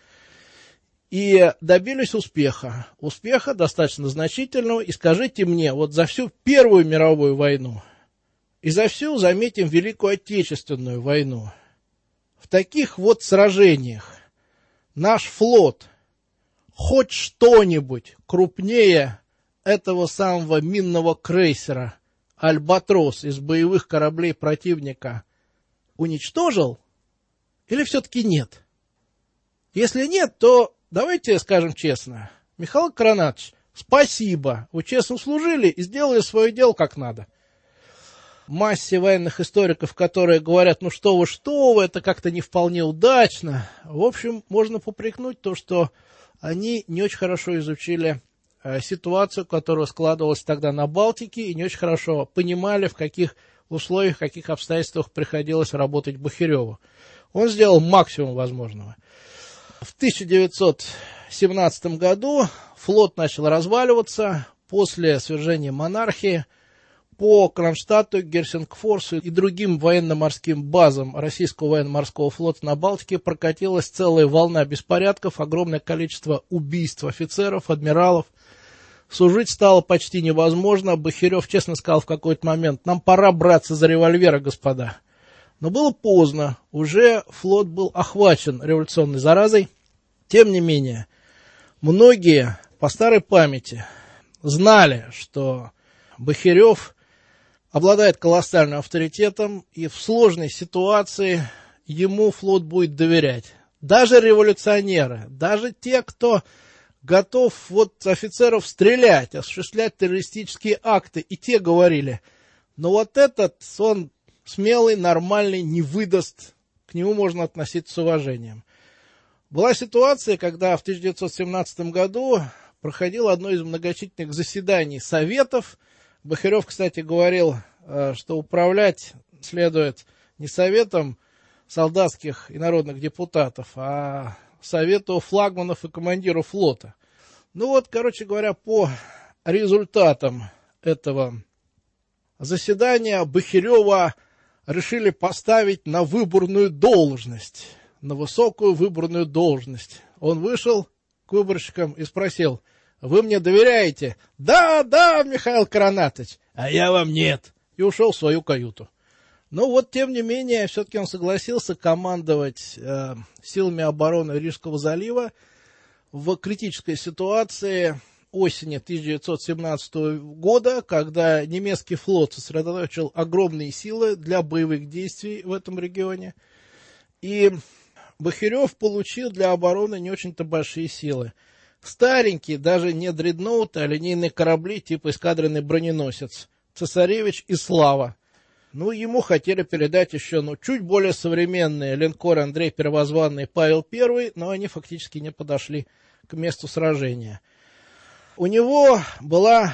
И добились успеха. Успеха достаточно значительного. И скажите мне, вот за всю Первую мировую войну и за всю, заметим, Великую Отечественную войну, в таких вот сражениях наш флот хоть что-нибудь крупнее этого самого минного крейсера «Альбатрос» из боевых кораблей противника уничтожил? Или все-таки нет? Если нет, то давайте скажем честно. Михаил Коронатович, спасибо. Вы честно служили и сделали свое дело как надо. Массе военных историков, которые говорят, ну что вы, что вы, это как-то не вполне удачно. В общем, можно попрекнуть то, что они не очень хорошо изучили э, ситуацию, которая складывалась тогда на Балтике, и не очень хорошо понимали, в каких условиях, в каких обстоятельствах приходилось работать Бахиреву. Он сделал максимум возможного. В тысяча девятьсот семнадцатом году флот начал разваливаться после свержения монархии. По Кронштадту, Гельсингфорсу и другим военно-морским базам российского военно-морского флота на Балтике прокатилась целая волна беспорядков, огромное количество убийств офицеров, адмиралов. Служить стало почти невозможно. Бахирев честно сказал в какой-то момент: нам пора браться за револьверы, господа. Но было поздно, уже флот был охвачен революционной заразой. Тем не менее, многие по старой памяти знали, что Бахирев обладает колоссальным авторитетом, и в сложной ситуации ему флот будет доверять. Даже революционеры, даже те, кто готов вот офицеров стрелять, осуществлять террористические акты, и те говорили: но вот этот, он смелый, нормальный, не выдаст, к нему можно относиться с уважением. Была ситуация, когда в тысяча девятьсот семнадцатом году проходило одно из многочисленных заседаний советов. Бахирев, кстати, говорил, что управлять следует не советом солдатских и народных депутатов, а совету флагманов и командиров флота. Ну вот, короче говоря, по результатам этого заседания Бахирева решили поставить на выборную должность, на высокую выборную должность. Он вышел к выборщикам и спросил: вы мне доверяете? Да, да, Михаил Коронатович. А я вам нет. И ушел в свою каюту. Но вот, тем не менее, все-таки он согласился командовать э, силами обороны Рижского залива в критической ситуации осени тысяча девятьсот семнадцатого года, когда немецкий флот сосредоточил огромные силы для боевых действий в этом регионе. И Бахирев получил для обороны не очень-то большие силы. Старенькие, даже не дредноуты, а линейные корабли типа эскадренный броненосец «Цесаревич» и «Слава». Ну, ему хотели передать еще, ну, чуть более современные линкоры «Андрей Первозванный» и «Павел Первый», но они фактически не подошли к месту сражения. У него была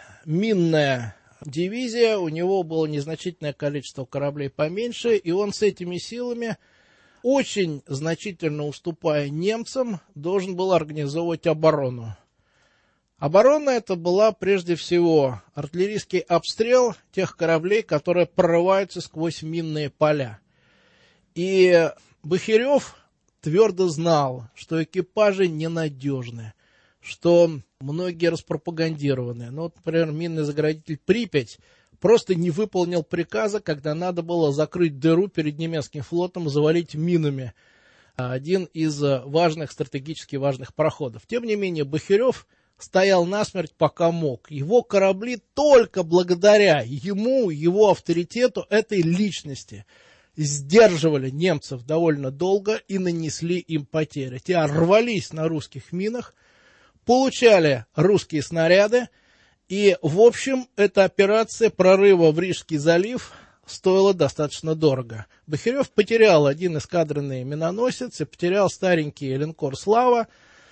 минная дивизия, у него было незначительное количество кораблей поменьше, и он с этими силами, очень значительно уступая немцам, должен был организовывать оборону. Оборона это была прежде всего артиллерийский обстрел тех кораблей, которые прорываются сквозь минные поля. И Бахирев твердо знал, что экипажи ненадежны, что многие распропагандированы. Ну, вот, например, минный заградитель «Припять» просто не выполнил приказа, когда надо было закрыть дыру перед немецким флотом, завалить минами один из важных, стратегически важных пароходов. Тем не менее, Бахирев стоял насмерть, пока мог. Его корабли только благодаря ему, его авторитету, этой личности сдерживали немцев довольно долго и нанесли им потери. Те рвались на русских минах, получали русские снаряды, и, в общем, эта операция прорыва в Рижский залив стоило достаточно дорого. Бахирев потерял один эскадренный миноносец и потерял старенький линкор «Слава»,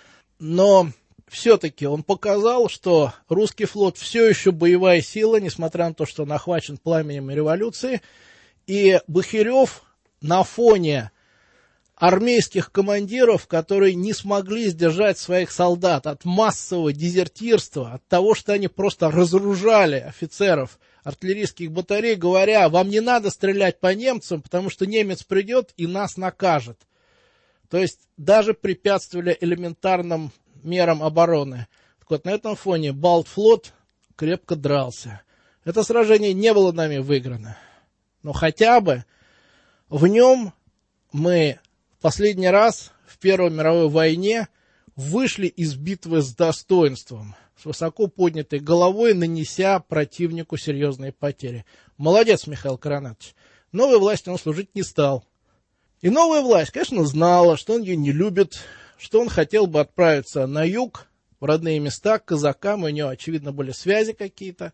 но все-таки он показал, что русский флот все еще боевая сила, несмотря на то, что он охвачен пламенем революции, и Бахирев на фоне армейских командиров, которые не смогли сдержать своих солдат от массового дезертирства, от того, что они просто разоружали офицеров артиллерийских батарей, говоря: вам не надо стрелять по немцам, потому что немец придет и нас накажет. То есть даже препятствовали элементарным мерам обороны. Так вот, на этом фоне Балтфлот крепко дрался. Это сражение не было нами выиграно. Но хотя бы в нем мы последний раз в Первой мировой войне вышли из битвы с достоинством, с высоко поднятой головой, нанеся противнику серьезные потери. Молодец, Михаил Коронатович. Новой власти он служить не стал. И новая власть, конечно, знала, что он ее не любит, что он хотел бы отправиться на юг, в родные места, к казакам, у него, очевидно, были связи какие-то.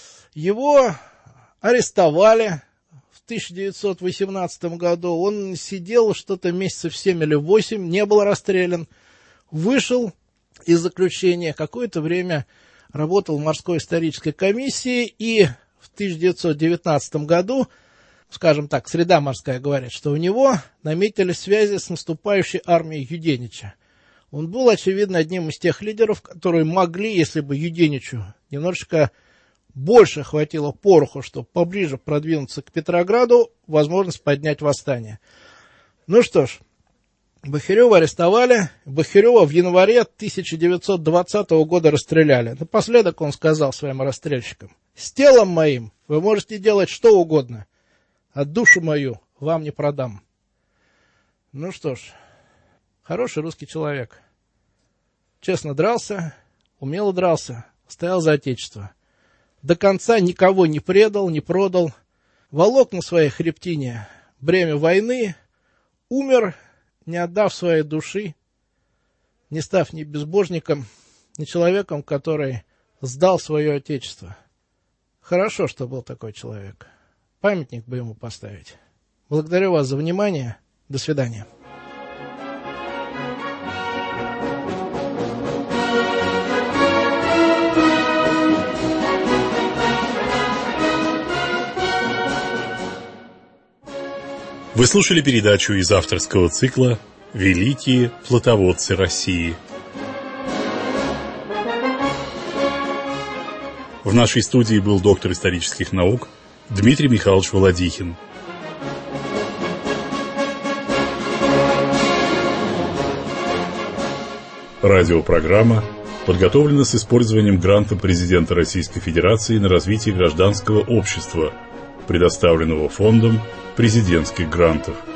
Его арестовали в тысяча девятьсот восемнадцатом году, он сидел что-то месяцев семь или восемь, не был расстрелян, вышел из заключения, какое-то время работал в морской исторической комиссии, и в тысяча девятьсот девятнадцатом году, скажем так, среда морская говорит, что у него наметились связи с наступающей армией Юденича. Он был, очевидно, одним из тех лидеров, которые могли, если бы Юденичу немножечко больше хватило пороху, чтобы поближе продвинуться к Петрограду, возможность поднять восстание. Ну что ж, Бахирева арестовали, Бахирева в январе тысяча девятьсот двадцатого года расстреляли. Напоследок он сказал своим расстрельщикам: «С телом моим вы можете делать что угодно, а душу мою вам не продам». Ну что ж, хороший русский человек. Честно дрался, умело дрался, стоял за отечество. До конца никого не предал, не продал, волок на своей хребтине бремя войны, умер, не отдав своей души, не став ни безбожником, ни человеком, который сдал свое отечество. Хорошо, что был такой человек. Памятник бы ему поставить. Благодарю вас за внимание. До свидания. Вы слушали передачу из авторского цикла «Великие флотоводцы России». В нашей студии был доктор исторических наук Дмитрий Михайлович Володихин. Радиопрограмма подготовлена с использованием гранта президента Российской Федерации на развитие гражданского общества, предоставленного Фондом президентских грантов.